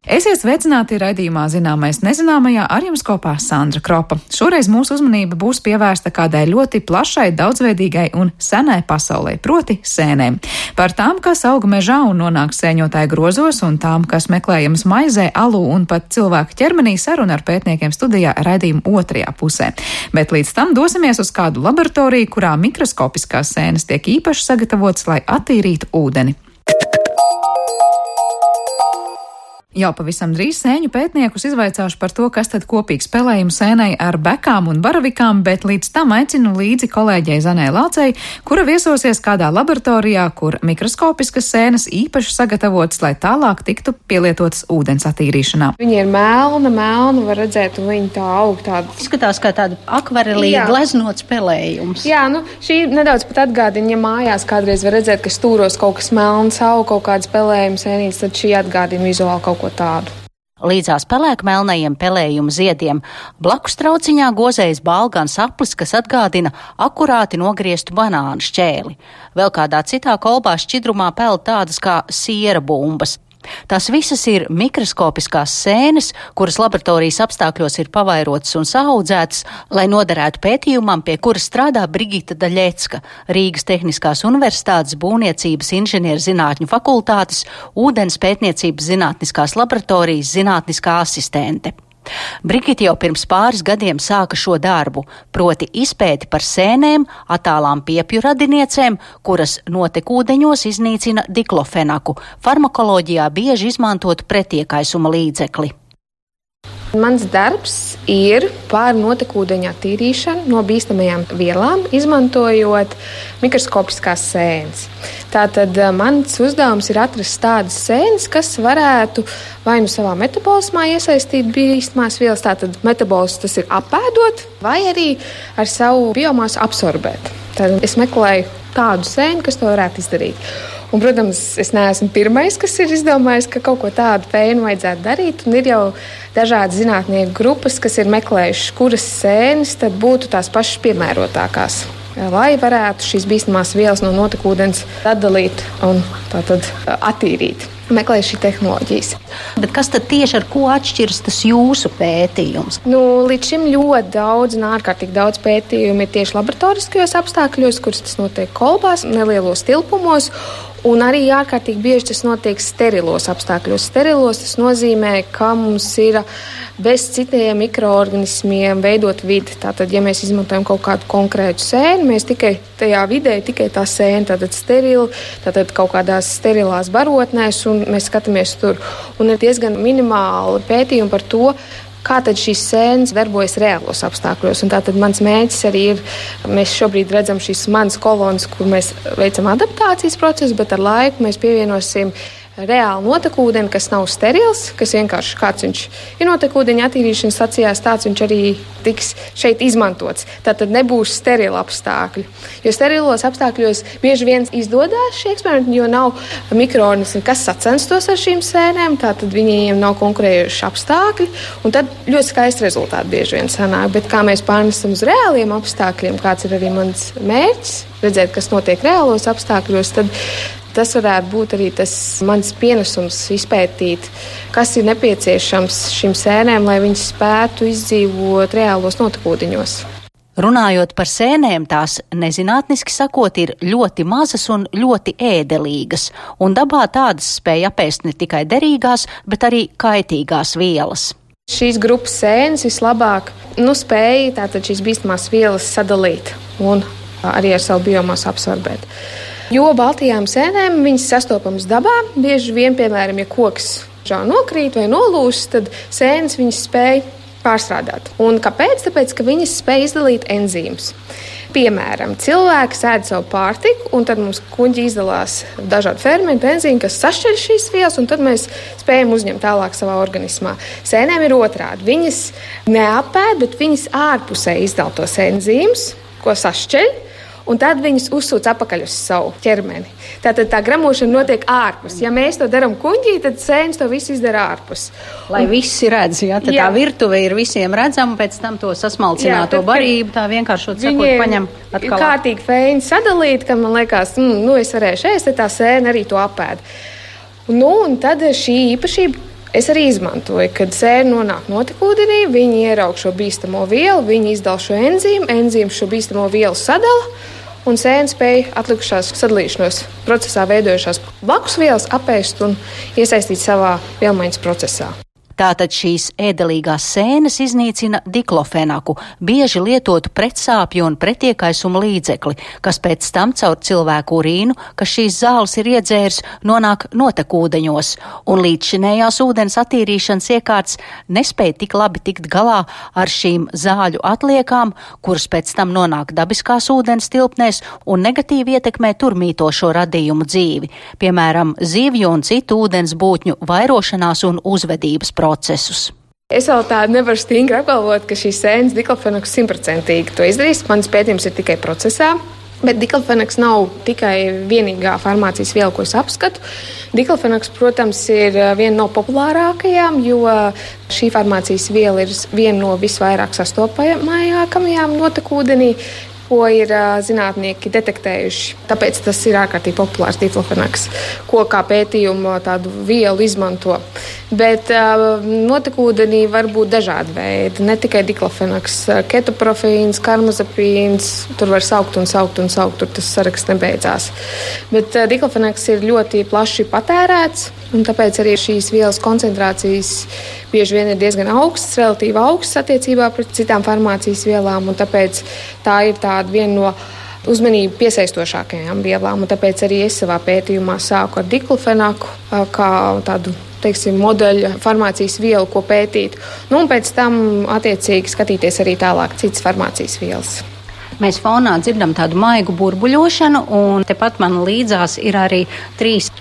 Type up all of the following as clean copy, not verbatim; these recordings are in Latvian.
Esiet sveicināti raidījumā Zināmais nezināmajā, ar jums kopā Sandra Kropa. Šoreiz mūsu uzmanība būs pievērsta kādai ļoti plašai, daudzveidīgai un senai pasaulē, proti sēnēm. Par tām, kas auga mežā un nonāk sēņotāju grozos, un tām, kas meklējamas maizē, alū un pat cilvēku ķermenī, saruna ar pētniekiem studijā raidījuma otrajā pusē. Bet līdz tam dosimies uz kādu laboratoriju, kurā mikroskopiskās sēnes tiek īpaši sagatavotas, lai attīrītu ūdeni. Jau pavisam drīz sēņu pētniekus izvaicāšu par to, kas tad kopīgi spēlējumu sēnei ar bekām un baravikām, bet līdz tam aicinu līdzi kolēģei Zanai Lācei, kura viesosies kādā laboratorijā, kur mikroskopiskas sēnes īpaši sagatavotas, lai tālāk tiktu pielietotas ūdens attīrīšanā. Viņa ir melna, var redzēt, un viņa tā aug tāda. Izskatās kā tāda akvarelīga gleznots spēlējums. Jā, šī nedaudz pat atgādina, ja mājās kādreiz var redzēt, ka stūros kaut kas melns aug, kaut kāda spēlējuma sēnītes, tad šī atgādina vizuāli kaut ko tādu. Līdzās pelēkmelnajiem pelējumu ziediem blakus trauciņā gozējas balgans aplis, kas atgādina akurāti nogrieztu banānu šķēli. Vēl kādā citā kolbā šķidrumā peld tādas kā siera bumbas. Tās visas ir mikroskopiskās sēnes, kuras laboratorijas apstākļos ir pavairotas un saaudzētas, lai noderētu pētījumam, pie kura strādā Brigita Daļecka, Rīgas Tehniskās Universitātes būvniecības inženierzinātņu fakultātes ūdens pētniecības zinātniskās laboratorijas zinātniskā asistente. Brigita jau pirms pāris gadiem sāka šo darbu, proti izpēti par sēnēm, attālām piepju radiniecēm, kuras notekūdeņos iznīcina diklofenaku, farmakoloģijā bieži izmantotu pretiekaisuma līdzekli. Mans darbs ir par notekūdeņa attīrīšanu no bīstamajām vielām, izmantojot mikroskopiskās sēnes. Tātad mans uzdevums ir atrast tādas sēnes, kas varētu vai nu savā metabolismā iesaistīt bīstamās vielas, tātad metabolisms tas ir apēdot, vai arī ar savu biomasu absorbēt. Tad es meklēju tādu sēnu, kas to varētu izdarīt. Un, protams, es neesmu pirmais, kas ir izdomājis, ka kaut ko tādu pēnu vajadzētu darīt. Un ir jau dažādi zinātnieku grupas, kas ir meklējušas, kuras sēnes tad būtu tās pašas piemērotākās, lai varētu šīs bīstamās vielas no notekūdens atdalīt un tātad attīrīt. Meklēju šī tehnoloģijas. Bet kas tad tieši ar ko atšķiras tas jūsu pētījums? Līdz šim ļoti daudz un ārkārtīgi daudz pētījumu ir tieši laboratoriskajos apstākļos, kuras tas notiek kolbās, nelielos tilpumos. Un arī ārkārtīgi bieži tas notiek sterilos apstākļos. Sterilos tas nozīmē, ka mums ir bez citiem mikroorganismiem veidot vidi. Tātad, ja mēs izmantojam kaut kādu konkrētu sēni, mēs tikai tajā vidē, tikai tā sēna, tātad sterila, tātad kaut kādās sterilās barotnēs, un mēs skatāmies tur. Un ir diezgan minimāli pētījumi par to, kā tad šīs sēnes darbojas reālos apstākļos. Un tātad mans mērķis arī ir, mēs šobrīd redzam šīs manas kolonas, kur mēs veicam adaptācijas procesu, bet ar laiku mēs pievienosim reāli notekūdeni, kas nav sterils, kas vienkārši kāds viņš ir notekūdeņa attīrīšanas stacijās, tāds viņš arī tiks šeit izmantots. Tātad nebūs sterila apstākļi. Jo sterilos apstākļos bieži vien izdodas šie eksperimenti, jo nav mikroorganismi, kas sacenstos ar šīm sēnēm, tātad viņiem nav konkurējuši apstākļi, un tad ļoti skaisti rezultāti bieži vien sanāk. Bet kā mēs pārnesam uz reāliem apstākļiem, kāds ir arī mans mērķis, redzēt, kas notiek reālos apstākļos, tad tas varētu būt arī tas mans pienesums izpētīt, kas ir nepieciešams šīm sēnēm, lai viņas spētu izdzīvot reālos notekūdeņos. Runājot par sēnēm, tās nezinātniski sakot ir ļoti mazas un ļoti ēdelīgas, un dabā tādas spēj apēst ne tikai derīgās, bet arī kaitīgās vielas. Šīs grupas sēnes vislabāk spēja tātad šīs bīstamās vielas sadalīt un arī ar savu biomasu absorbēt. Jo baltajām sēnēm viņas sastopamas dabā, bieži vien, piemēram, ja koks nokrīt vai nolūst, tad sēnes viņas spēj pārstrādāt. Un kāpēc? Tāpēc, ka viņas spēj izdalīt enzīmus. Piemēram, cilvēks ēd savu pārtiku, un tad mums kuģi izdalās dažādi fermenti, enzīmi, kas sašķeļ šīs vielas, un tad mēs spējam uzņemt tālāk savā organismā. Sēnēm ir otrādi. Viņas neapēd, bet viņas ārpusē izdala tos enzīmus, ko sašķeļ, un tad viņas uzsūc atpakaļ uz savu ķermeni. Tātad tā gramošana notiek ārpus. Ja mēs to darām kuģī, tad sēnes to visu izdara ārpus. Lai visi redz, tad tā virtuve ir visiem redzama, pēc tam to sasmalcināto barību, tā vienkāršot sakot, paņem atkal. Ir kārtīgi feini sadalīt, ka man liekas, es varēšu ēst, tad tā sēna arī to apēd. Un tad šī īpašība Es arī izmantoju, kad sēne nonāk notekūdenī, viņi ieraug šo bīstamo vielu, viņi izdala šo enzīmu šo bīstamo vielu sadala, un sēne spēja atlikušās sadalīšanos procesā veidojušās blakus vielas apēst un iesaistīt savā vielmaiņas procesā. Tātad šīs ēdelīgās sēnes iznīcina diklofenaku, bieži lietotu pretsāpju un pretiekaisumu līdzekli, kas pēc tam caur cilvēku urīnu, kas šīs zāles ir iedzēris, nonāk notekūdeņos, un līdzšinējās ūdens attīrīšanas iekārtas nespēja tik labi tikt galā ar šīm zāļu atliekām, kuras pēc tam nonāk dabiskās ūdens tilpnēs un negatīvi ietekmē tur mītošo radījumu dzīvi, piemēram, zivju un citu ūdens būtņu vairošanās un uzvedības procesus. Es vēl tādu nevaru stingri apgalvot, ka šīs sēnes diklofenaks 100% to izdarīs. Mans pētījums ir tikai procesā. Bet diklofenaks nav tikai vienīgā farmācijas viela, ko es apskatu. Diklofenaks, protams, ir viena no populārākajām, jo šī farmācijas viela ir viena no visvairāk sastopamākajām notekūdenī, ko ir zinātnieki detektējuši. Tāpēc tas ir ārkārtīgi populārs diklofenaks, ko kā pētījumu tādu vielu izmanto. Bet notekūdenī var būt dažādi veidi. Ne tikai diklofenaks, ketoprofīns, karmazepīns, tur var saukt, tur tas saraksts nebeidzās. Bet diklofenaks ir ļoti plaši patērēts, un tāpēc arī šīs vielas koncentrācijas bieži vien ir diezgan augstas, relatīvi augstas attiecībā pret citām farmācijas vielām, un tāpēc tā ir tāda viena no uzmanību piesaistošākajām vielām, un tāpēc arī es savā pētījumā sāku ar diklofenaku kā tādu, modeļa farmācijas vielu, ko pētīt, un pēc tam attiecīgi skatīties arī tālāk citas farmācijas vielas. Mēs fonā dzirdam tādu maigu burbuļošanu, un tepat man līdzās ir arī trīs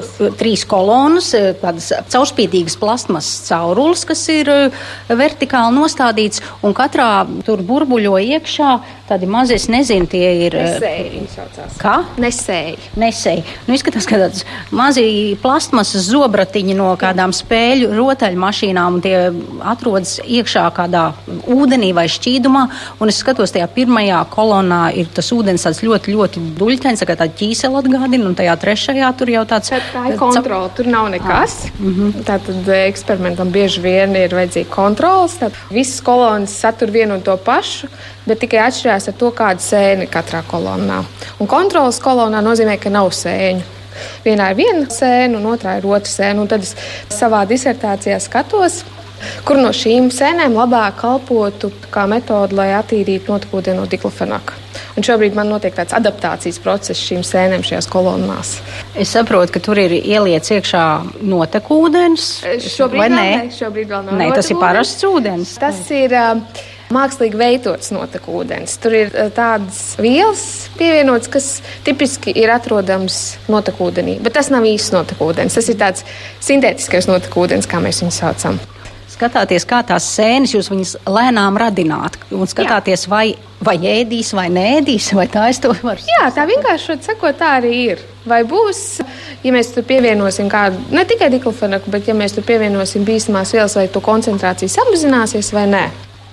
kolonas, tādas caurspīdīgas plastmasas caurules, kas ir vertikāli nostādīts, un katrā tur burbuļo iekšā tādi mazi, es nezinu, tie ir... Nesēji viņi saucās. Kā? Nesēji. Izskatās, ka tāds mazi plastmasas zobratiņi no kādām spēļu rotaļmašīnām, un tie atrodas iekšā kādā ūdenī vai šķīdumā, un es skatos, tajā pirmajā kolonā ir tas ūdens tāds ļoti, ļoti duļķains, kā tāda ķīsela atgādina, un tajā trešajā tur jau tāds... Tā ir kontrola, tur nav nekas. Tātad eksperimentam bieži vien ir vajadzīga kontrols. Visas kolonas satur vienu un to pašu, bet tikai atšķirās ar to, kāda sēne ir katrā kolonā. Un kontrolas kolonā nozīmē, ka nav sēņu. Vienā ir viena sēne, un otrā ir otra sēne. Un tad es savā disertācijā skatos, kur no šīm sēnēm labāk kalpotu kā metode, lai attīrītu notekūdeni no diklofenaka. Un šobrīd man notiek tāds adaptācijas process šīm sēnēm šajās kolonās. Es saprotu, ka tur ir ieliets iekšā notekūdens. Šobrīd vēl nav. Nē, tas ir parasts ūdens. Tas ir mākslīgi veidots notekūdens. Tur ir tādas vielas pievienotas, kas tipiski ir atrodams notekūdenī. Bet tas nav īsts notekūdens. Tas ir tāds sintētiskais notekūdens, kā mēs viņu saucam. Skatāties, kā tās sēnes jūs viņas lēnām radināt, un skatāties, vai ēdīs, vai neēdīs, vai tā es to varu. Jā, tā vienkārši sakot, tā arī ir. Vai būs, ja mēs tur pievienosim kādu, ne tikai diklofenaku, bet ja mēs tur pievienosim bīstamās vielas, vai to koncentrācija samazināsies vai nē.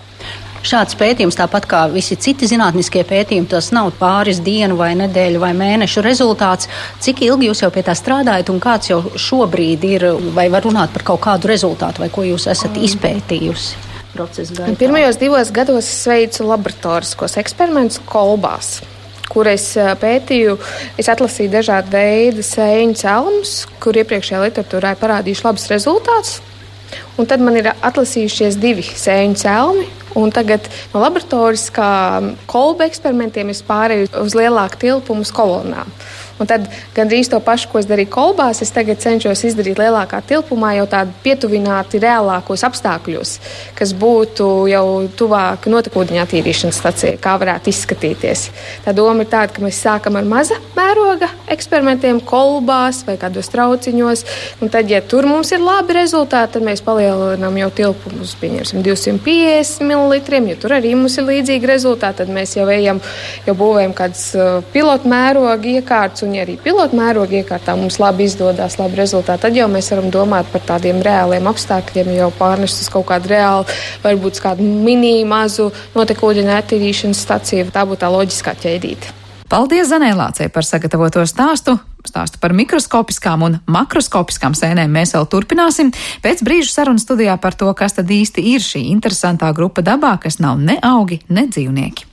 Šāds pētījums, tāpat kā visi citi zinātniskie pētījumi, tas nav pāris dienu vai nedēļu vai mēnešu rezultāts. Cik ilgi jūs jau pie tā strādājat un kāds jau šobrīd ir, vai var runāt par kaut kādu rezultātu, vai ko jūs esat izpētījusi procesa gaitā? Pirmajos 2 gados es veicu laboratoriskos eksperimentus kolbās, kur es pētīju, es atlasīju dažādu veidu sēņu celmus, kur iepriekšējā literatūrā parādījuši labus rezultātus. Un tad man ir atlasījušies 2 sēņu celmi. Un tagad no laboratoriskā kolba eksperimentiem es pārēju uz lielāku tilpumu uz kolonām. Un tad gandrīz to pašu, ko es darīju kolbās, es tagad cenšos izdarīt lielākā tilpumā, jau tādu pietuvināti reālākos apstākļos, kas būtu jau tuvāk notekūdeņa attīrīšanas stacijai, kā varētu izskatīties. Tā doma ir tāda, ka mēs sākam ar maza mēroga eksperimentiem kolbās vai kādos trauciņos, un tad, ja tur mums ir labi rezultāti, tad mēs palielinām jau tilpumus, pieņemsim 250 ml, ja tur arī mums ir līdzīgi rezultāti, tad mēs jau būvējam kādas pilotu mēroga iekārtas, un ja arī pilotu mēroga iekārtā mums labi izdodas, labi rezultāti, tad jau mēs varam domāt par tādiem reāliem apstākļiem, jau pārnest uz kaut kādu reālu, varbūt kādu mini mazu notekūdeņa attīrīšanas staciju. Tā būtu tā loģiskā ķēdīte. Paldies Zanē Lācei par sagatavoto stāstu. Stāstu par mikroskopiskām un makroskopiskām sēnēm mēs vēl turpināsim. Pēc brīža sarunu studijā par to, kas tad īsti ir šī interesantā grupa dabā, kas nav ne augi, ne dzīvnieki.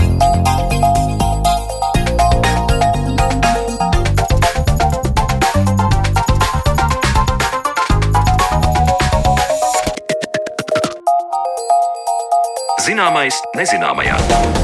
Zināmais nezināmajā.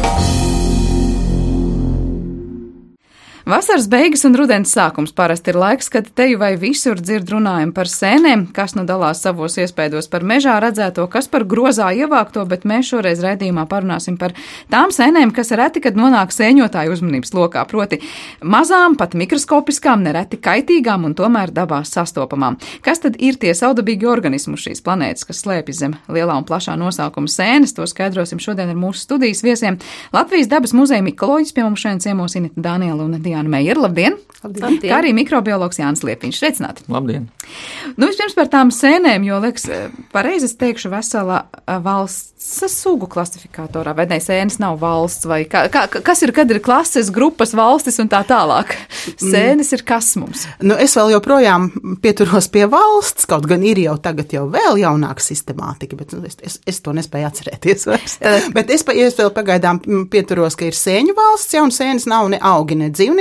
Vasaras beigas un rudens sākums parasti ir laiks, kad teju vai visur dzird runājumu par sēnēm, kas nu dalās savos iespaidos par mežā redzēto, kas par grozā ievākto, bet mēs šoreiz raidījumā parunāsim par tām sēnēm, kas reti, kad nonāk sēņotāju uzmanības lokā, proti mazām, pat mikroskopiskām, nereti kaitīgām un tomēr dabā sastopamām. Kas tad ir tie saudabīgi organismi šīs planētas, kas slēpjas zem lielā un plašā nosaukuma sēnes? To skaidrosim šodien ar mūsu studijas viesiem. Latvijas dabas muzeja mikoloģis pie mums šodien ciemos Inita Dāniela un Diana Meijera, labdien! Labdien! Kā arī mikrobiologs Jānis Liepiņš, sveicināti! Labdien! Nu, vispirms par tām sēnēm, jo, liekas, pareizi es teikšu vesela valsts sugu klasifikatorā, vai ne, sēnes nav valsts, vai kas ir, kad ir klases, grupas, valstis un tā tālāk? Sēnes ir kas mums? Nu, es vēl joprojām pieturos pie valsts, kaut gan ir jau tagad jau vēl jaunāka sistemātika, bet es to nespēju atcerēties vairs. Bet es vēl pagaidām pieturos, ka ir sēņu valsts, ja, un sēnes nav ne augi, ne dzīvnieki.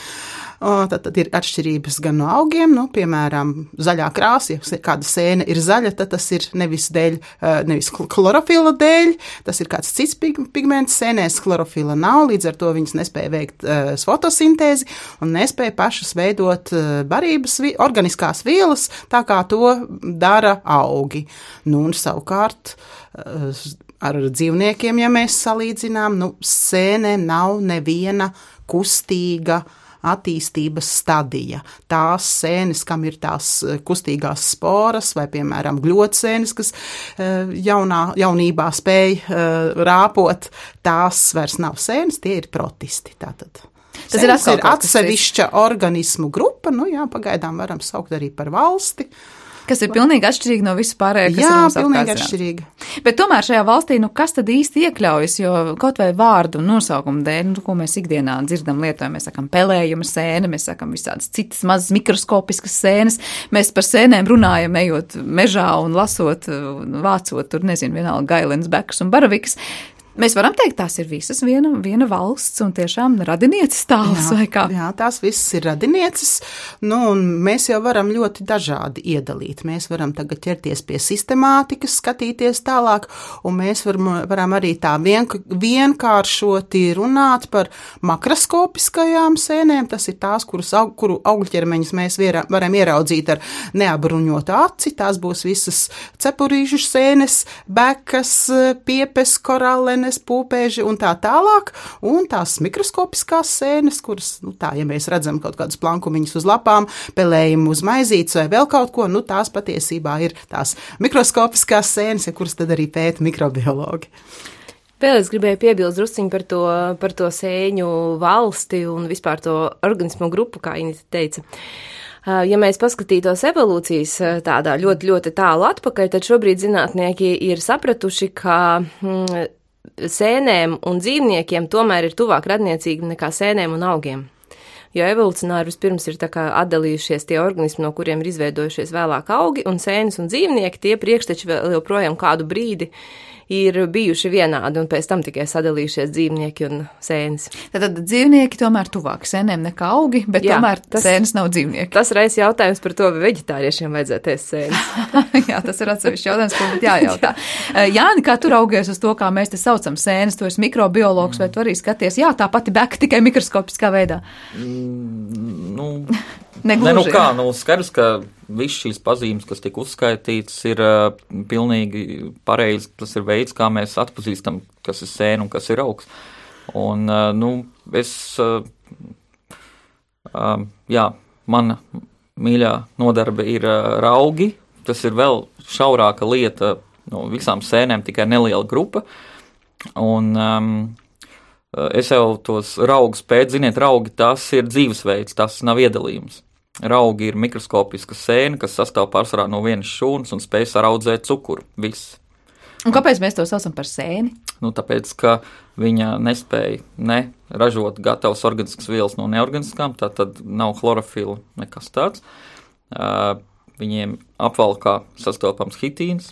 Tad ir atšķirības gan no augiem, nu, piemēram, zaļā krāsa, ja kāda sēne ir zaļa, tad tas ir nevis klorofila dēļ, tas ir kāds cits pigments, sēnēs klorofila nav, līdz ar to viņas nespēja veikt fotosintēzi un nespēja pašas veidot barības, organiskās vielas, tā kā to dara augi. Nu, un savukārt ar dzīvniekiem, ja mēs salīdzinām, nu, sēnēm nav neviena kustīga attīstības stadija. Tās sēnes, kam ir tās kustīgās sporas, vai, piemēram, gļotsēnes, kas jaunībā spēj rāpot, tās vairs nav sēnes, tie ir protisti. Tātad. Tas ir atsevišķa organismu grupa, nu jā, pagaidām varam saukt arī par valsti. Kas ir pilnīgi atšķirīgi no visu pārējā, kas jā, ir mums pilnīgi atšķirīga. Bet tomēr šajā valstī, nu kas tad īsti iekļaujas, jo kaut vai vārdu un nosaukumu dēļ, nu, ko mēs ikdienā dzirdam, lietojam, mēs sakam pelējuma sēne, mēs sakam visādas citas mazas mikroskopiskas sēnes, mēs par sēnēm runājam, ejot mežā un lasot, vācot, tur nezinu, vienalga gailens, bekas un baravikas. Mēs varam teikt, tās ir visas viena valsts un tiešām radinieces tāls vai kā? Jā, tās visas ir radinieces, nu, un mēs jau varam ļoti dažādi iedalīt. Mēs varam tagad ķerties pie sistemātikas, skatīties tālāk, un mēs varam arī tā vienkāršoti runāt par makroskopiskajām sēnēm. Tas ir tās, kuru augļķermeņus mēs varam ieraudzīt ar neapbruņotu aci. Tās būs visas cepurīšu sēnes, bekas, piepes, korallenes, pūpēži un tā tālāk, un tās mikroskopiskās sēnes, kuras, nu tā, ja mēs redzam kaut kādus plankumiņus uz lapām, pelējumu uz maizītes vai vēl kaut ko, nu tās patiesībā ir tās mikroskopiskās sēnes, kuras tad arī pēta mikrobiologi. Vēl es gribēju piebilst drusciņu par to sēņu valsti un vispār to organismu grupu, kā Inita teica. Ja mēs paskatītos evolūcijas tādā ļoti, ļoti tālu atpakaļ, tad šobrīd zinātnieki ir sapratuši, ka sēnēm un dzīvniekiem tomēr ir tuvāk radniecīgi nekā sēnēm un augiem. Jo evolucionāri vispirms ir tā kā atdalījušies tie organismi, no kuriem ir izveidojušies vēlāk augi, un sēnes un dzīvnieki, tie priekšteči vēl joprojām kādu brīdi ir bijuši vienādi, un pēc tam tikai sadalījušies dzīvnieki un sēnes. Tad dzīvnieki tomēr tuvāk sēnēm nekā augi, bet jā, tomēr sēnes nav dzīvnieki. Tas raisa jautājums par to, vai veģetāriešiem vajadzētu ēst sēnes. Jā, tas ir atsevišķs jautājums, ko būtu jājautā. Jāni, kā tu raugies uz to, kā mēs te saucam sēnes, tu esi mikrobiologs, vai tu arī skaties, jā, tā pati beka tikai mikroskopiskā veidā? Skaidrs, ka viss šīs pazīmes, kas tika uzskaitītas, ir pilnīgi pareizi. Tas ir veids, kā mēs atpazīstam, kas ir sēne un kas ir augs. Un, mana mīļā nodarbe ir raugi. Tas ir vēl šaurāka lieta no visām sēnēm, tikai neliela grupa. Un es jau tos raugus pēc, ziniet, raugi tas ir dzīvesveids, tas nav iedalījums. Raugi ir mikroskopiska sēne, kas sastāv pārsvarā no vienas šūnas un spēj saraudzēt cukuru. Viss. Un kāpēc mēs to saucam par sēni? Tāpēc, ka viņa nespēja ražot gatavas organiskas vielas no neorganiskām, tad nav chlorofila, nekas tāds. Viņiem apvalkā sastopams hitīns.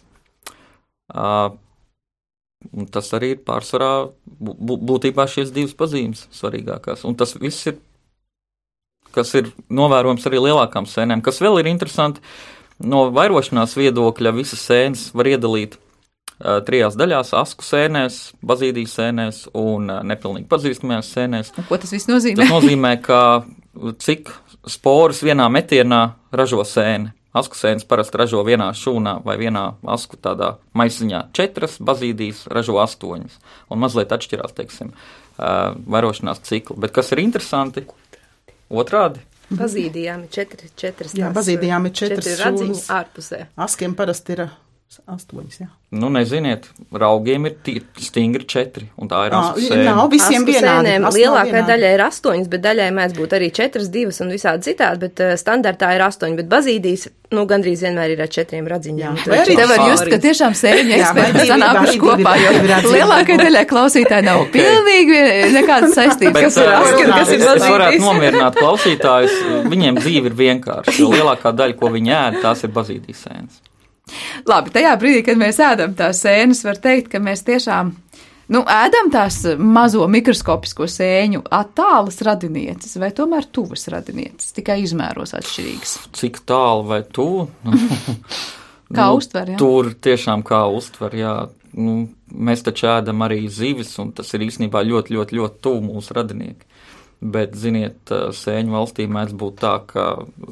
Un tas arī ir pārsvarā būtībā šīs divas pazīmes svarīgākās. Un tas viss ir, kas ir novērojams arī lielākām sēnēm. Kas vēl ir interesanti, no vairošanās viedokļa visas sēnes var iedalīt 3 daļās - asku sēnēs, bazīdijas sēnēs un nepilnīgi pazīstamajās sēnēs. Un ko tas viss nozīmē? Tas nozīmē, ka cik sporas vienā metienā ražo sēne. Asku sēnes parasti ražo vienā šūnā vai vienā asku tādā maisiņā 4, bazīdijas ražo 8. Un mazliet atšķirās, teiksim, vairošanās cikli. Bet kas ir interesanti? Otrādi. Bazīdijām ir 4. Jā, bazīdijām ir 4 radziņi ārpusē. Askiem parasti ir 8, jā. Neziniet, raugiem ir stingri 4, un tā ir asku sēne. Nav visiem vienādi. Lielākai daļai ir 8, bet daļai mēdz būt arī 4, 2 un visādi citādi, bet standartā ir 8, bet bazīdijas, gandrīz vienmēr ir ar 4 radziņām. Vai arī te var just, ka tiešām sēņu eksperti sanākuši kopā, jo lielākai daļai klausītāji nav pilnīgi nekādas saistības, kas ir aski un kas ir bazīdijas. Es varētu nomierināt klausītājus, viņiem dzīve ir vienkārša, jo lielākā daļa, ko viņi ēd, tās ir bazīdijas sēnes. Labi, tajā brīdī, kad mēs ēdam tās sēnes, var teikt, ka mēs tiešām ēdam tās mazo mikroskopisko sēņu attālas radinieces vai tomēr tuvas radinieces, tikai izmēros atšķirīgas. Cik tālu vai tuvu? Kā uztver, jā? Tur tiešām kā uztver, jā. Mēs taču ēdam arī zivis, un tas ir īstenībā ļoti, ļoti, ļoti tuvu mūsu radinieki. Bet, ziniet, sēņu valstī mēdz būt tā, ka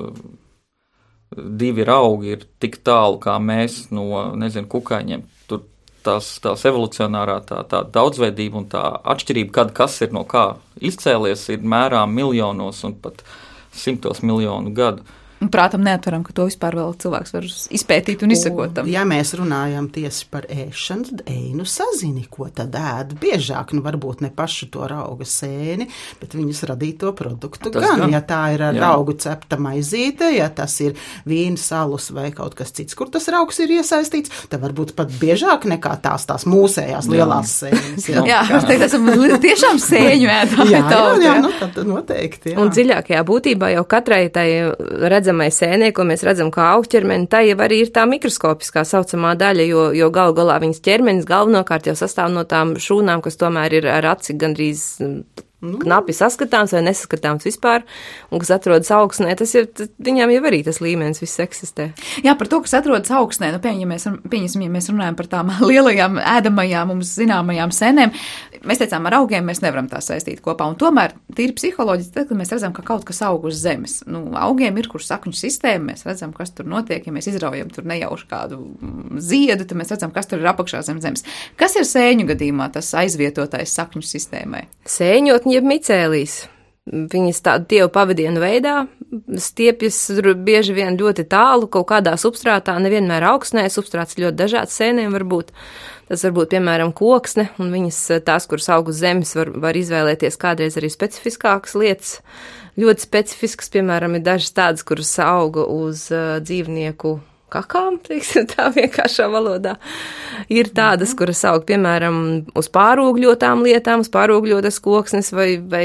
2 raugi ir tik tālu kā mēs no, kukaiņiem. Tur tās evolucionārā tā daudzveidība un tā atšķirība, kad kas ir no kā izcēlies, ir mērām miljonos un pat 100 miljonu gadu. Prātam neatveram, ka to vispār vēl cilvēks var izpētīt un izsekot tam. Ja mēs runājam tieši par ēšanu, tad sazini, ko tad ēd biežāk. Varbūt ne pašu to rauga sēni, bet viņas radīto produktu gan. Ja tā ir ar raugu cepta maizīte, ja tas ir vīna salus vai kaut kas cits, kur tas raugs ir iesaistīts, tad varbūt pat biežāk nekā tās mūsējās lielās sēnes. Jā, es teiktu, esam tiešām sēņu ēdāji tauta. Jā, tad noteikti. Jā. Un dziļākajā būtībā jau katrai tai redzamai sēnē, ko mēs redzam kā augķermeni, tā jau arī ir tā mikroskopiskā saucamā daļa, jo galu galā viņas ķermenis galvenokārt jau sastāv no tām šūnām, kas tomēr ir ar aci gandrīz knapi saskatāms vai nesaskatāms vispār, un kas atrodas augsnē, tas ir, viņām jau arī tas līmenis viss eksistē. Jā, par to, kas atrodas augsnē, pieņemsim, ja mēs runājam par tām lielajām ēdamajām, mums zināmajām sēnēm, mēs teicām, ar augiem mēs nevaram tā saistīt kopā, un tomēr tīri psiholoģiski, tad, kad mēs redzam, ka kaut kas aug uz zemes, augiem ir kur sakņu sistēma, mēs redzam, kas tur notiek, ja mēs izraujam tur nejauši kādu ziedu, tad mēs redzam, kas tur ir apakšā zem zemes. Kas ir sēņu gadījumā tas aizvietotais sakņu sistēmai? Sēņotņi jeb micēlijas. Viņas tādu dievu pavadienu veidā stiepjas bieži vien ļoti tālu, kaut kādā substrātā, nevienmēr augstnē, substrāts ļoti dažāds sēnēm var būt. Tas var būt, piemēram, koksne, un viņas tās, kuras aug uz zemes, var izvēlēties kādreiz arī specifiskākas lietas. Ļoti specifiskas, piemēram, ir dažas tādas, kuras auga uz dzīvnieku kakām, teiksim, tā vienkāršā valodā. Ir tādas, kuras aug, piemēram, uz pārūgļotām lietām, uz pārūgļotas koksnes, vai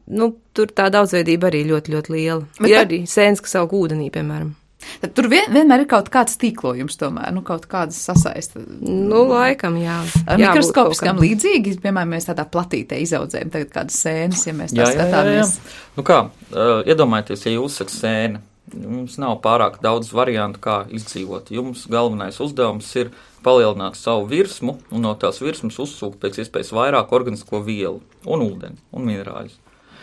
tur tā daudzveidība arī ļoti, ļoti liela. Ir arī sēnes, kas aug ūdenī, piemēram. Tad tur vienmēr ir kaut kāds tīklojums tomēr, kaut kādas sasaista. Laikam, jā. Ar mikroskopiskām līdzīgi, piemēram, mēs tādā platītē izaudzējam tagad kādas sēnes, ja mēs tā skatāmies. Iedomājieties, ja jūs sakat sēne, jums nav pārāk daudz variantu, kā izdzīvot. Jums galvenais uzdevums ir palielināt savu virsmu un no tās virsmas uzsūkt pēc iespējas vairāk organisko vielu un ūdeni un minerāļus.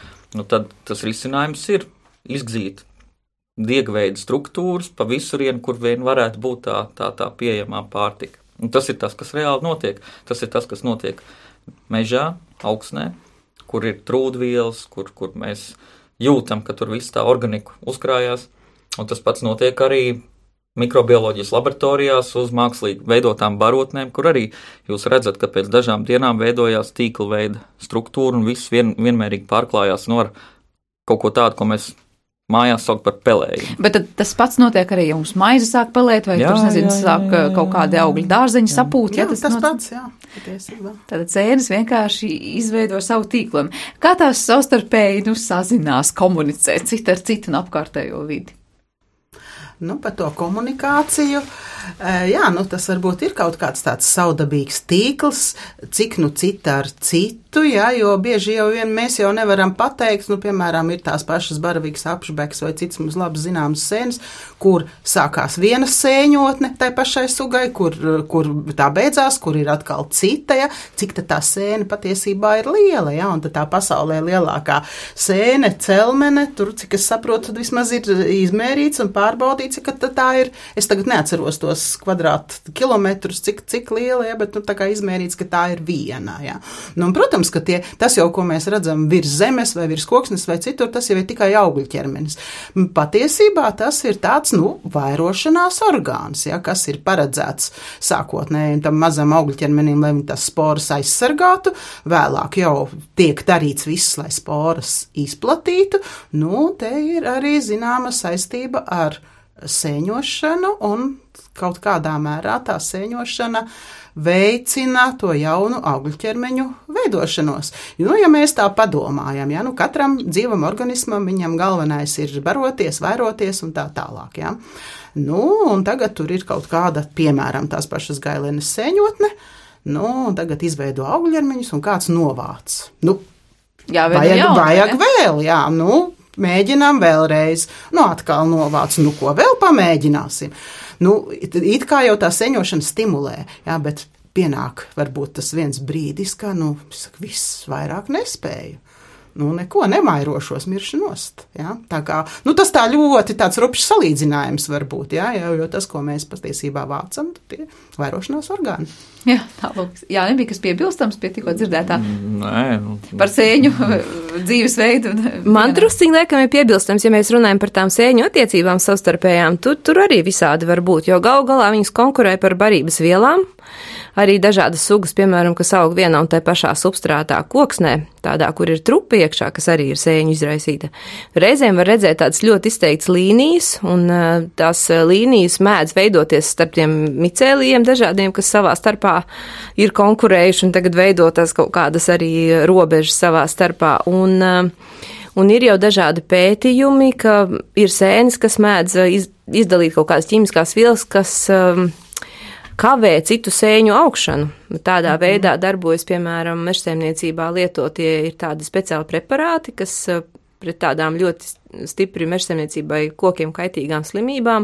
Tad tas risinājums ir izdzīt diegveida struktūras pa visurienu, kur vien varētu būt tā pieejamā pārtika. Un tas ir tas, kas reāli notiek. Tas ir tas, kas notiek mežā, augsnē, kur ir trūdvielas, kur mēs jūtam, ka tur viss tā organiku uzkrājās. Un tas pats notiek arī mikrobioloģijas laboratorijās uz mākslīgi veidotām barotnēm, kur arī jūs redzat, ka pēc dažām dienām veidojās tīkla veida struktūra un viss vienmērīgi pārklājās no ar kaut ko tādu, ko mēs mājās saukt par pelējumu. Bet tad tas pats notiek arī, ja mums maize sāk pelēt, vai tur, nezinu, sāk kaut kādi augļu dārzeņi sapūt. Jā, tas pats, jā, patiesībā. Tātad sēnes vienkārši izveido savu tīklumu. Kā tās savstarpēji, sazinās, komunicē cita ar citu un apkārtējo vidi? Par to komunikāciju, jā, tas varbūt ir kaut kāds tāds saudabīgs tīkls, cik cita ar citu, jā, jo bieži jau vien mēs jau nevaram pateikt, piemēram, ir tās pašas Baravīgas apšbeks vai cits mums labi zināmas sēnes, kur sākās viena sēņotne tai pašai sugai, kur tā beidzās, kur ir atkal cita, jā, cik tā sēne patiesībā ir liela, jā, un tā pasaulē lielākā sēne, celmene, tur, cik es saprotu, tad vismaz ir izmērīts un pārbaudīts, ka tā ir, es tagad neatceros tos kvadrātkilometrus, cik liela, ja, bet tā kā izmērīts, ka tā ir viena, ja. Un, protams, ka tas jau, ko mēs redzam virs zemes vai virs koksnes vai citur, tas jau ir tikai augļu ķermenis. Patiesībā tas ir tāds, vairošanās orgāns, ja, kas ir paredzēts sākotnēji tam mazam augļu ķermenim, lai viņi tās sporas aizsargātu, vēlāk jau tiek darīts viss, lai sporas izplatītu, te ir arī zināma saistība ar sēņošanu, un kaut kādā mērā tā sēņošana veicina to jaunu augļu ķermeņu veidošanos. Ja mēs tā padomājam, ja, katram dzīvam organismam viņam galvenais ir baroties, vairoties un tā tālāk. Ja. Un tagad tur ir kaut kāda, piemēram, tās pašas gailenes sēņotne, tagad izveido augļu ķermeņus un kāds novāc. Vajag vēl, jā, mēģinām vēlreiz, atkal novāc, ko vēl pamēģināsim. It kā jau tā sēņošana stimulē, jā, bet pienāk varbūt tas viens brīdis, ka, viss vairāk nespēju. Neko nemairošos miršu nost, jā. Tā kā, tas tā ļoti tāds rupšs salīdzinājums var būt, jā, jo tas, ko mēs patiesībā vācam, tie vairošanās orgāni. Jā, tālāk. Jā, nebija kas piebilstams pie tikko dzirdētā? Nē. Par sēņu dzīvesveidu. Man drusciņ liekam ir piebilstams, ja mēs runājam par tām sēņu attiecībām savstarpējām, tur arī visādi var būt, jo galu galā viņas konkurē par barības vielām. Arī dažādas sugas, piemēram, kas aug vienā un tai pašā substrātā koksnē, tādā, kur ir trupa iekšā, kas arī ir sēņu izraisīta. Reizēm var redzēt tādas ļoti izteikts līnijas, un tās līnijas mēdz veidoties starp tiem micēlijiem dažādiem, kas savā starpā ir konkurējuši un tagad veido tās kaut kādas arī robežas savā starpā. Un ir jau dažādi pētījumi, ka ir sēnes, kas mēdz izdalīt kaut kādas ķīmiskās vielas, kas kavē citu sēņu augšanu. Tādā veidā darbojas, piemēram, mežsaimniecībā lietotie ir tādi speciāli preparāti, kas pret tādām ļoti stipri mežsaimniecībai kokiem kaitīgām slimībām,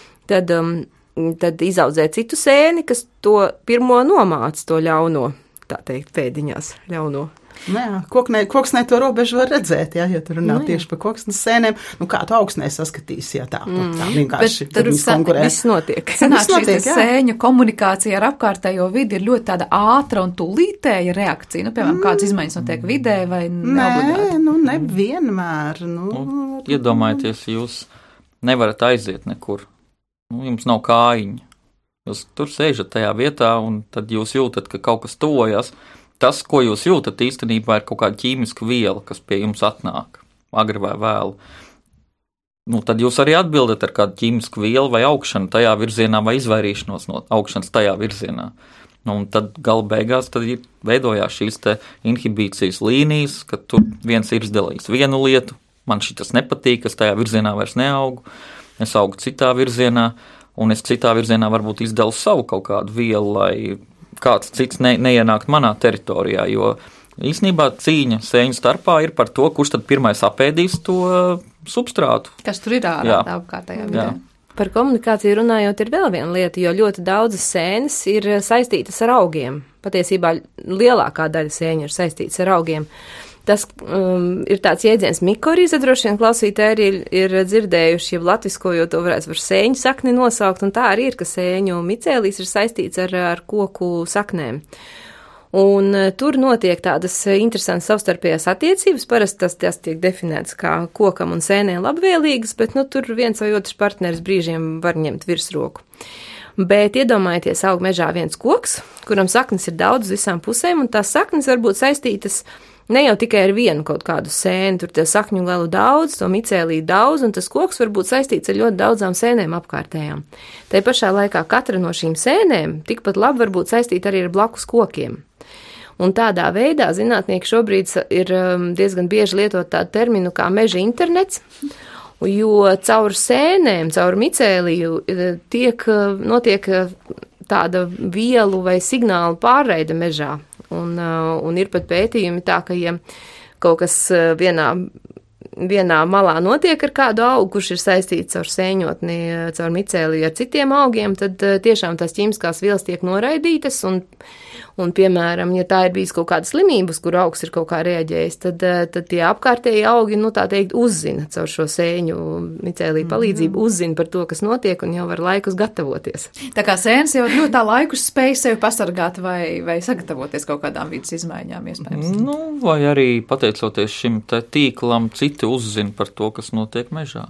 tad izaudzē citu sēni, kas to pirmo nomāc, to ļauno, tā teikt, pēdiņās ļauno. Jā, koksnē to robežu var redzēt, ja tur runā tieši par koksnes sēnēm. Kā tu augsnē saskatīs, ja tā vienkārši tad viņas konkurē. Viss notiek. Sanāk šīs sēņu komunikācija ar apkārtējo vidi ir ļoti tāda ātra un tūlītēja reakcija. Piemēram, kādas izmaiņas notiek vidē vai neobligāti? Nē, nevienmēr. Iedomājieties, jūs nevarat aiziet nekur. Jums nav kājiņa. Jūs tur sēžat tajā vietā un tad jūs jūtat, ka kaut kas tojas. Tas, ko jūs jūtat, īstenībā ir kaut kāda ķīmiska viela, kas pie jums atnāk, agri vai vēlu. Tad jūs arī atbildat ar kādu ķīmisku vielu vai augšanu tajā virzienā vai izvairīšanos no augšanas tajā virzienā. Un tad gala beigās tad veidojās šīs te inhibīcijas līnijas, ka tur viens ir izdalījis vienu lietu, man šitas nepatīk, es tajā virzienā vairs neaugu, es augu citā virzienā, un es citā virzienā varbūt izdalu savu kaut kādu vielu, lai kāds cits neienākt manā teritorijā, jo īstenībā cīņa sēņu starpā ir par to, kurš tad pirmais apēdīs to substrātu. Kas tur ir ārā apkārtējā vidē. Par komunikāciju runājot ir vēl viena lieta, jo ļoti daudzas sēnes ir saistītas ar augiem. Patiesībā lielākā daļa sēņu ir saistītas ar augiem. Tas ir tāds jēdziens mikoriza, droši vien klausītāji arī ir dzirdējuši, ja latviskojot to varētu par sēņu sakni nosaukt, un tā arī ir, ka sēņu micēlijas ir saistīts ar koku saknēm. Un tur notiek tādas interesantas savstarpējās attiecības, parasti tas tiek definēts kā kokam un sēnē labvēlīgas, bet tur viens vai otrs partneris brīžiem var ņemt virsroku. Bet iedomājieties, aug mežā viens koks, kuram saknes ir daudz uz visām pusēm, un tās saknes var būt saistītas ne jau tikai ar vienu kaut kādu sēni, tur tie sakņu galu daudz, to micēliju daudz, un tas koks var būt saistīts ar ļoti daudzām sēnēm apkārtējām. Tai pašā laikā katra no šīm sēnēm tikpat labi var būt saistīta arī ar blakus kokiem. Un tādā veidā zinātnieki šobrīd ir diezgan bieži lietot tādu terminu kā meža internets, jo caur sēnēm, caur micēliju notiek tāda vielu vai signālu pārraide mežā. Un ir pat pētījumi tā, ka ja kaut kas vienā malā notiek ar kādu augu, kurš ir saistīts ar sēņotni, caur micēliju ar citiem augiem, tad tiešām tās ķīmiskās vielas tiek noraidītas un, piemēram, ja tā ir bijis kaut kāda slimības, kur augs ir kaut kā reaģējis, tad tie apkārtēji augi, tā teikt, uzzina caur šo sēņu micēliju palīdzību, uzzina par to, kas notiek un jau var laikus gatavoties. Tā kā sēnes jau ļoti tā laikus spēj sevi pasargāt vai sagatavoties kaut kādām vidas izmaiņām, iespējams. Vai arī pateicoties šim tīklam, citi uzzina par to, kas notiek mežā.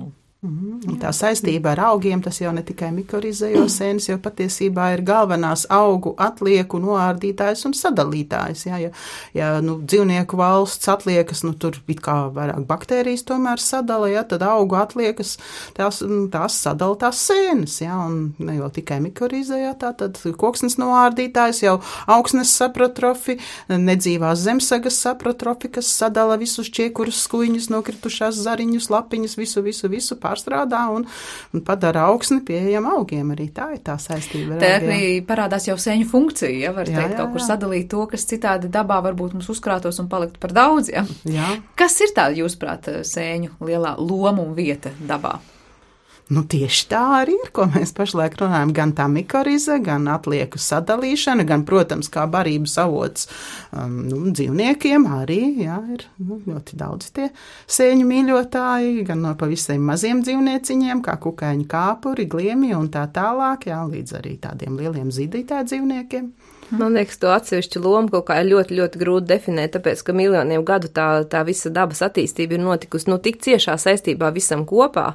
Tā saistība ar augiem, tas jau ne tikai mikorizējos sēnes, jo patiesībā ir galvenās augu atlieku noārdītājs un sadalītājs. Ja dzīvnieku valsts atliekas, tur it kā vairāk baktērijas tomēr sadala, tad augu atliekas tās sadala tās sēnes, un ne jau tikai mikorizējā, tad koksnes noārdītājs jau augsnes saprotrofi, nedzīvās zemsagas saprotrofi, kas sadala visus čiekurus, skuiņus, nokritušās zariņus, lapiņus, visu pārstrādā un padara augsni pieejam augiem. Arī tā ir tā saistība ar augiem. Te arī parādās jau sēņu funkcija, var teikt, kaut kur sadalīt to, kas citādi dabā varbūt mums uzkrātos un palikt par daudz. Jā. Kas ir tā, jūsuprāt, sēņu lielā loma un vieta dabā? Tieši tā arī ir, ko mēs pašlaik runājam, gan tā mikorize, gan atlieku sadalīšana, gan, protams, kā barības avots dzīvniekiem arī, ir ļoti daudz tie sēņu mīļotāji, gan no pavisam maziem dzīvnieciņiem, kā kukaiņu kāpuri, gliemi un tā tālāk, līdz arī tādiem lieliem zīdītāju dzīvniekiem. Man liekas, to atsevišķu lomu kaut kā ir ļoti, ļoti grūti definēt, tāpēc, ka miljoniem gadu tā visa dabas attīstība ir notikusi, tik ciešā saistībā visam kopā.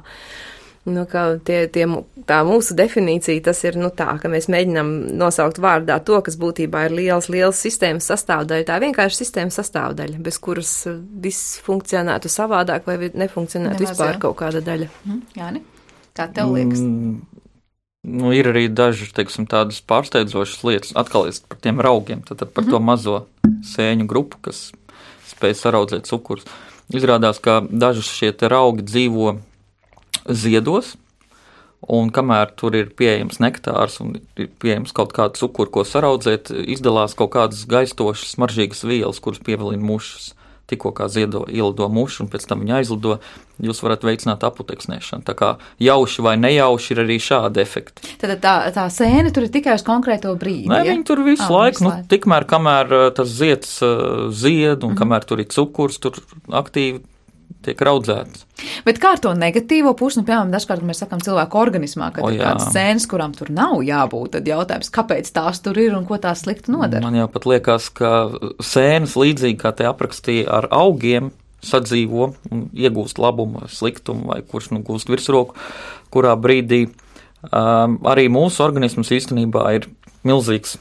Tā mūsu definīcija, tas ir tā, ka mēs mēģinām nosaukt vārdā to, kas būtībā ir liels sistēmas sastāvdaļa. Tā vienkārši sistēmas sastāvdaļa, bez kuras viss funkcionētu savādāk vai nefunkcionētu vispār kaut kāda daļa. Jāni, kā tev liekas? Ir arī daži, tādas pārsteidzošas lietas, atkal par tiem raugiem, tad par to mazo sēņu grupu, kas spēj saraudzēt cukurus. Izrādās, ka daži šie te raugi dzīvo ziedos, un kamēr tur ir pieejams nektārs un ir pieejams kaut kāda cukura, ko saraudzēt, izdalās kaut kādas gaistošas, smaržīgas vielas, kuras pievilina mušas. Tikko kā ziedo ielido mušu un pēc tam viņa aizlido, jūs varat veicināt aputeksnēšanu. Tā kā jauši vai nejauši ir arī šādi efekti. Tad tā sēne tur ir tikai uz konkrēto brīdi? Nē, viņi tur visu laiku, tikmēr, kamēr tas zieds zied un kamēr tur ir cukurs, tur aktīvi tiek raudzēts. Bet kā ar to negatīvo pusi, piemēram, dažkārt mēs sakām cilvēku organismā, ka ir kādas sēnes, kurām tur nav jābūt, tad jautājums, kāpēc tās tur ir un ko tās slikti nodara? Man jau pat liekas, ka sēnes līdzīgi, kā te aprakstīja ar augiem, sadzīvo un iegūst labumu, sliktumu vai kurš gūst virsroku, kurā brīdī arī mūsu organisms īstenībā ir milzīgs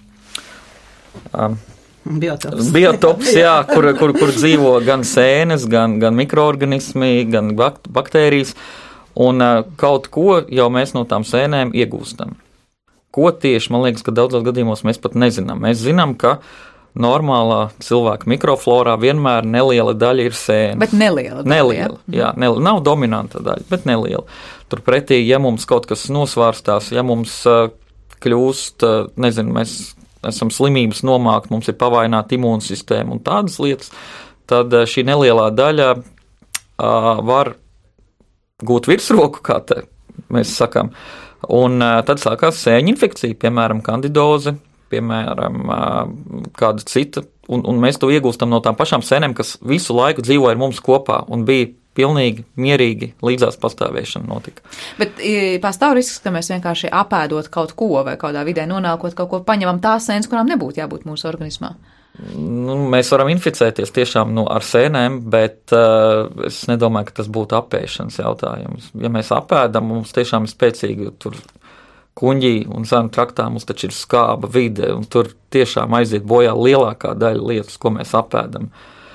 biotops, kur dzīvo gan sēnes, gan mikroorganismi, gan baktērijas, un kaut ko jau mēs no tām sēnēm iegūstam. Ko tieši, man liekas, ka daudzos gadījumos mēs pat nezinām. Mēs zinām, ka normālā cilvēka mikroflorā vienmēr neliela daļa ir sēne. Bet neliela. Nav dominanta daļa, bet neliela. Turpretī, ja mums kaut kas nosvārstās, ja mums kļūst, mēs esam slimības nomākt, mums ir pavaināta imūnsistēma un tādas lietas, tad šī nelielā daļa var gūt virsroku, kā mēs sakām. Un tad sākās sēņu infekcija, piemēram, kandidoze, piemēram, kāda cita, un mēs to iegūstam no tām pašām sēnēm, kas visu laiku dzīvoja ar mums kopā un bija pilnīgi mierīgi līdzās pastāvēšana notika. Bet pastāv risks, ka mēs vienkārši apēdot kaut ko vai kādā vidē nonākot kaut ko, paņemam tās sēnes, kurām nebūtu jābūt mūsu organismā? Mēs varam inficēties tiešām ar sēnēm, bet es nedomāju, ka tas būtu apēšanas jautājums. Ja mēs apēdam, mums tiešām ir spēcīgi tur Kuņģī un Zanu traktā mums taču ir skāba vide, un tur tiešām aiziet bojā lielākā daļa lietas, ko mēs apēdam.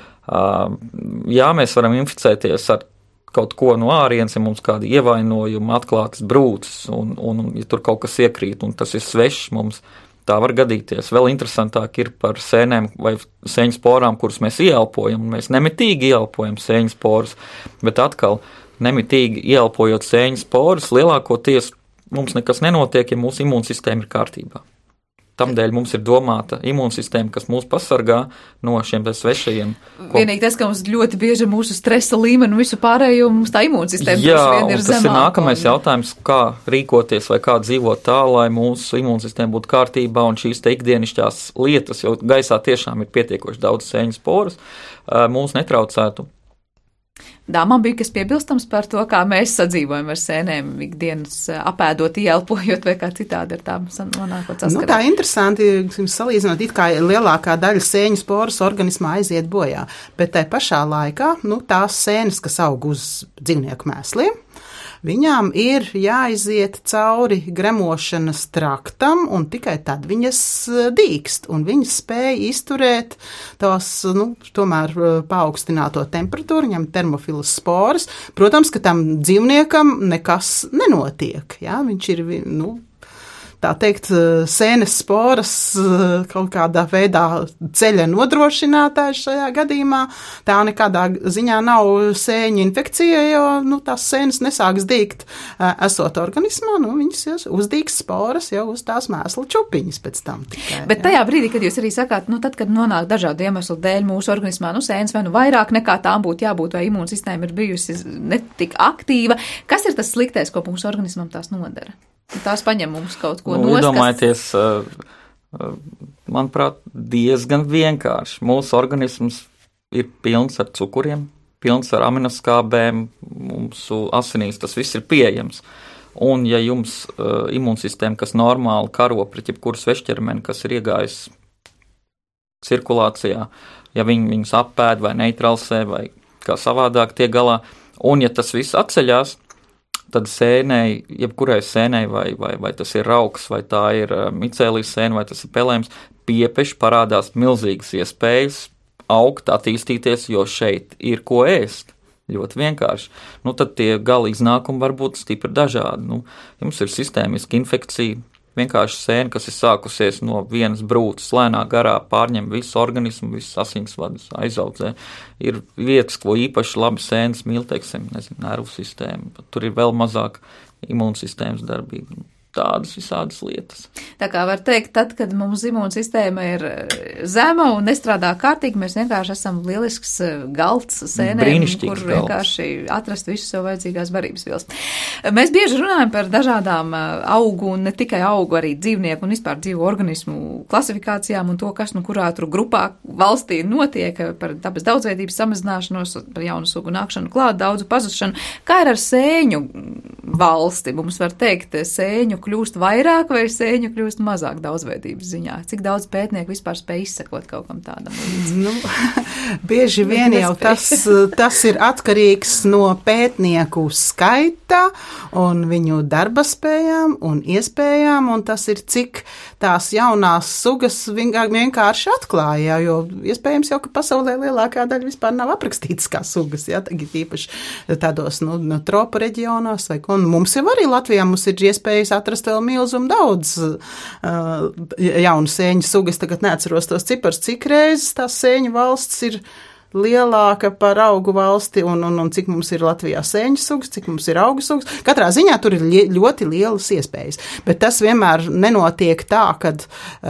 Jā, mēs varam inficēties ar kaut ko no ārienes, ja mums kādi ievainojumi, atklātas brūces, un ja tur kaut kas iekrīt, un tas ir svešs mums, tā var gadīties. Vēl interesantāk ir par sēnēm vai sēņu sporām, kuras mēs ieelpojam, un mēs nemitīgi ieelpojam sēņu sporus, bet atkal nemitīgi ieelpojot sēņu sporus, lielākoties mums nekas nenotiek, ja mūsu imūnsistēma ir kārtībā. Tamdēļ mums ir domāta imūnsistēma, kas mūs pasargā no šiem svešajiem. Vienīgi tas, ka mums ļoti bieži mūsu stresa līmeni un visu pārējo, mums tā imūnsistēma jā, vien ir tas zemāka. Ir nākamais jautājums, kā rīkoties vai kā dzīvot tā, lai mūsu imūnsistēma būtu kārtībā un šīs te ikdienišķās lietas, jo gaisā tiešām ir pietiekoši daudz sēņu sporus, mūs netraucētu. Dāmām bija kas piebilstams par to, kā mēs sadzīvojam ar sēnēm ikdienas apēdot, ieelpojot vai kā citādi ar tām nonākot saskarē. Tā interesanti, salīdzinot, it kā lielākā daļa sēņu sporas organismā aiziet bojā, bet tai pašā laikā, tās sēnes, kas aug uz dzīvnieku mēsliem, viņām ir jāiziet cauri gremošanas traktam, un tikai tad viņas dīkst, un viņas spēja izturēt tās, tomēr paaugstināto temperatūru, ņem termofilas sporas. Protams, ka tam dzīvniekam nekas nenotiek, jā, viņš ir, tā teikt, sēnes sporas kaut kādā veidā ceļa nodrošinātājs šajā gadījumā. Tā nekādā ziņā nav sēņu infekcija, jo tās sēnes nesāks dīgt esot organismā, viņas uzdīgs sporas jau uz tās mēsla čupiņas pēc tam tikai. Bet tajā brīdī, kad jūs arī sakāt, tad, kad nonāk dažādu iemeslu dēļ mūsu organismā, sēnes vai vairāk nekā tām būtu jābūt, vai imūnsistēma ir bijusi netik aktīva, kas ir tas sliktais, ko mūsu organismam tās nodara? Tās paņem mums kaut ko nost. Iedomājieties, manuprāt, diezgan vienkārši. Mūsu organisms ir pilns ar cukuriem, pilns ar aminoskābēm, mūsu asinīs tas viss ir pieejams. Un ja jums imūnsistēma, kas normāli karo pret jebkuru svešķermeni, kas ir iegājis cirkulācijā, ja viņus apēd vai neutralizē vai kā savādāk tiek galā, un ja tas viss atceļās, tad sēnei, jebkurai sēnei, vai tas ir rauks, vai tā ir micēlijas sēne, vai tas ir pelējums, piepeši parādās milzīgas iespējas augt, attīstīties, jo šeit ir ko ēst. Ļoti vienkārši. Tad tie gala iznākumi var būt stipri dažādi. Jums ir sistēmiska infekcija, vienkārši sēne, kas ir sākusies no vienas brūces, lēnā garā pārņem visu organismu, visus asinsvadus, aizaudzē. Ir vietas, ko īpaši labi sēnes mīl, teiksim, nervu sistēma. Tur ir vēl mazāk imūnsistēmas darbība. Tādas visādas lietas. Tā kā var teikt, tad, kad mums imūnsistēma ir zema un nestrādā kārtīgi, mēs vienkārši esam lielisks galds sēnēm, kur vienkārši atrast visu sev vajadzīgās barības vielas. Mēs bieži runājam par dažādām augu un ne tikai augu, arī dzīvnieku un vispār dzīvu organismu klasifikācijām un to, kas kurā tur grupā valstī notiek, par dabas daudzveidības samazināšanos, par jaunu sugu nākšanu klāt, daudzu pazušanu. Kā ir ar sēņu valsti? Mums var teikt, sēņu kļūst vairāk vai sēņu kļūst mazāk daudzveidības ziņā? Cik daudz pētnieku vispār spēj izsekot kaut kam tādam? Bieži vien jau tas ir atkarīgs no pētnieku skaita un viņu darba spējām un iespējām, un tas ir cik tās jaunās sugas vienkārši atklāja, jo iespējams jau, ka pasaulē lielākā daļa vispār nav aprakstītas kā sugas, ja, tagad īpaši tādos, tropu reģionos vai ko. Mums jau arī Latvijā mums ir iespējas atrast vēl milzumu daudz jaunu sēņu sugas. Tagad neatceros tos cipars, cik reizes tās sēņu valsts ir lielāka par augu valsti un cik mums ir Latvijā sēņu sugas, cik mums ir augu sugas. Katrā ziņā tur ir ļoti lielas iespējas, bet tas vienmēr nenotiek tā, kad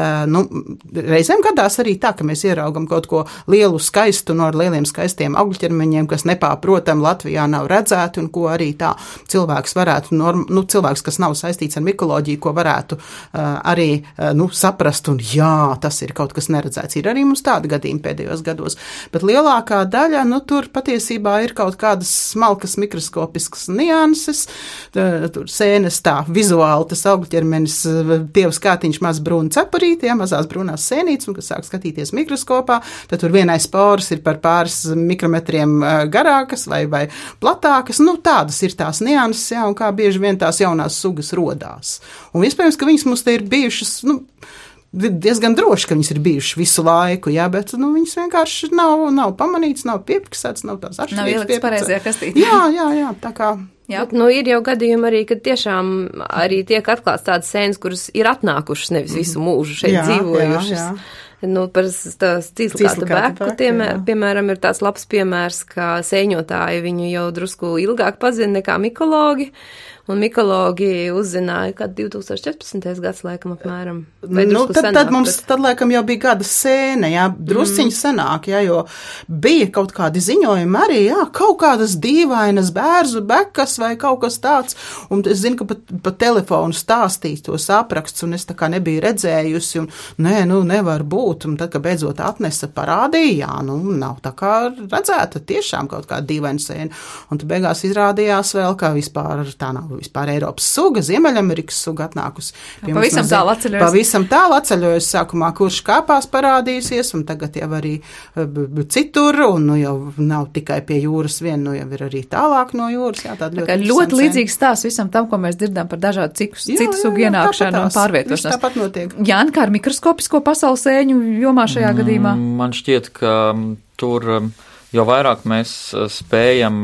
reizēm gadās arī tā, ka mēs ieraugam kaut ko lielu skaistu no ar lieliem skaistiem augļķermeņiem, kas nepārprotam Latvijā nav redzēti un ko arī tā cilvēks varētu, cilvēks, kas nav saistīts ar mikoloģiju, ko varētu arī saprast un jā, tas ir kaut kas neredzēts. Ir arī mums tādi gadījumi pēdējos gados, bet lielākā lielākā daļa, tur patiesībā ir kaut kādas smalkas mikroskopiskas nianses, tur sēnes tā vizuāli, tas augļķermenis, tievas kātiņš maz brūna cepurīti, mazās brūnās sēnītes, un kas sāk skatīties mikroskopā, tad tur vienai sporas ir par pāris mikrometriem garākas vai platākas, tādas ir tās nianses, un kā bieži vien tās jaunās sugas rodās. Un iespējams, ka viņas mums te ir bijušas, diezgan droši, ka viņas ir bijušas visu laiku, bet viņas vienkārši nav pamanīts, nav piepiksēts, nav tās atšķirības. Nav ielikts pareizajā kastītē. Jā, tā kā. Jā. Bet, ir jau gadījumi arī, kad tiešām arī tiek atklāts tādas sēnes, kuras ir atnākušas nevis visu mūžu šeit dzīvojušas. Jā. Par cīslkātu beku, piemēram, ir tāds labs piemērs, ka sēņotāji viņu jau drusku ilgāk pazina nekā mikologi. Un mikologi uzzināja, kad 2014. gads laikam apmēram. Tad laikam jau bija gada sēne, drusciņi senāk, jo bija kaut kādi ziņojumi arī, kaut kādas dīvainas bērzu bekas vai kaut kas tāds. Un es zinu, ka pa telefonu stāstīt tos aprakstus, un es tā kā nebiju redzējusi, un nevar būt. Un tad, kad beidzot atnesa parādīja, nav tā kā redzēta tiešām kaut kāda dīvaina sēna. Un tad beigās izrādījās vēl, ka vispār Eiropas suga, Ziemeļamerikas suga atnākusi. Pavisam tālu atceļojusi sākumā, kurš kāpās parādījusies, un tagad jau arī citur, un jau nav tikai pie jūras vien, jau ir arī tālāk no jūras. Ļoti līdzīgs stāsts visam tam, ko mēs dzirdam par dažādu citu sugu ienākšanu un pārvietošanos. Tāpat notiek. Jāni, kā ar mikroskopisko pasaules sēņu jomā šajā gadījumā? Man šķiet, ka tur jau vairāk mēs spējam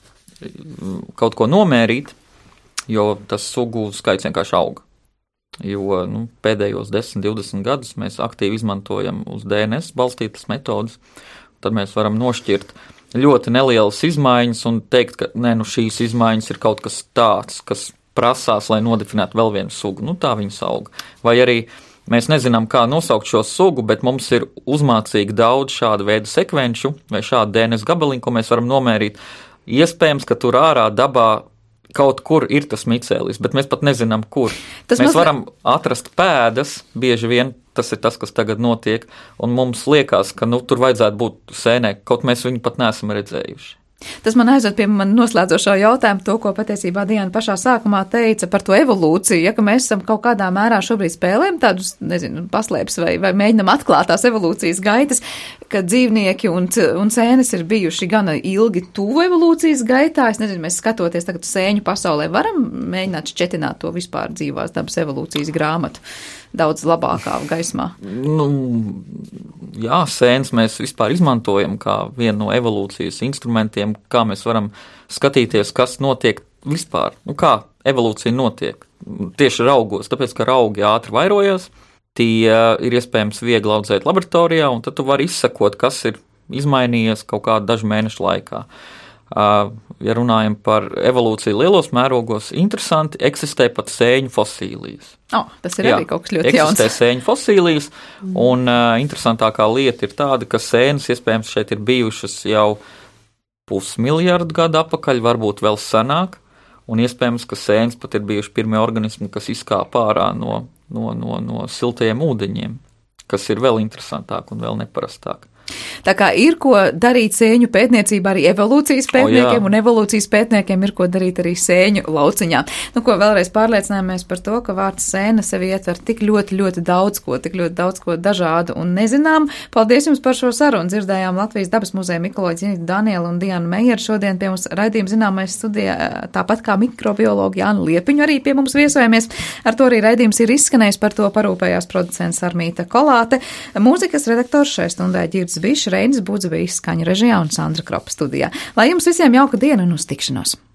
kaut ko nomērīt, jo tas sugu skaits vienkārši auga. Jo pēdējos 10-20 gadus mēs aktīvi izmantojam uz DNS balstītas metodas, tad mēs varam nošķirt ļoti nelielas izmaiņas un teikt, ka šīs izmaiņas ir kaut kas tāds, kas prasās, lai nodefinētu vēl vienu sugu. Tā viņas auga. Vai arī mēs nezinām, kā nosaukt šo sugu, bet mums ir uzmācīgi daudz šāda veida sekvenču vai šādu DNS gabaliņu, ko mēs varam nomērīt. Iespējams, ka tur ārā dabā kaut kur ir tas micēlis, bet mēs pat nezinām, kur. Mēs varam atrast pēdas, bieži vien tas ir tas, kas tagad notiek, un mums liekas, ka tur vajadzētu būt sēnē, kaut mēs viņu pat neesam redzējuši. Tas man aizved pie man noslēdzošā jautājuma, to, ko patiesībā Diana pašā sākumā teica par to evolūciju, ka mēs esam kaut kādā mērā šobrīd spēlējam tādus, paslēpes vai mēģinam atklāt tās evolūcijas gaitas, ka dzīvnieki un sēnes ir bijuši gana ilgi tuvu evolūcijas gaitā. Es nezinu, mēs skatoties tagad sēņu pasaulē, varam mēģināt šķetināt to vispār dzīvās dabas evolūcijas grāmatu daudz labākā gaismā. Jā, sēnes mēs vispār izmantojam kā vienu no evolūcijas instrumentiem, kā mēs varam skatīties, kas notiek vispār, kā evolūcija notiek. Tieši raugos, tāpēc, ka raugi ātri vairojas, tie ir iespējams viegli audzēt laboratorijā, un tad tu vari izsekot, kas ir izmainījies kaut kādu dažu mēnešu laikā. Ja runājam par evolūciju lielos mērogos, interesanti, eksistē pat sēņu fosīlijas. Tas ir arī kaut kas ļoti jauns. Eksistē sēņu fosīlijas, un interesantākā lieta ir tāda, ka sēnes iespējams šeit ir bijušas jau 500 miljardu gadu atpakaļ, varbūt vēl senāk, un iespējams, ka sēnes pat ir bijuši pirmie organismi, kas izkāpa ārā no siltajiem ūdeņiem, kas ir vēl interesantāk un vēl neparastāk. Tā kā ir ko darīt sēņu pētniecībā arī evolūcijas pētniekiem, un evolūcijas pētniekiem ir ko darīt arī sēņu lauciņā. Ko vēlreiz pārliecinājāmies par to, ka vārds sēna sevi ietver tik ļoti daudz ko dažādu un nezinām. Paldies jums par šo sarunu. Dzirdējām Latvijas Dabas muzeja mikoloģi Danielu un Dianu Meijeru. Šodien pie mums raidījuma zināmais studijā, tāpat kā mikrobiologi Jānu Liepiņu arī pie mums viesojamies. Ar to arī raidījums ir izskanējis, par to parūpējās producents Armīta Kolāte. Mūzikas redaktors šai stundai Ģirds Bišs, Reinis Budze bija izskaņu režijā un Sandra Kropa studijā. Lai jums visiem jauka diena un uz tikšanos!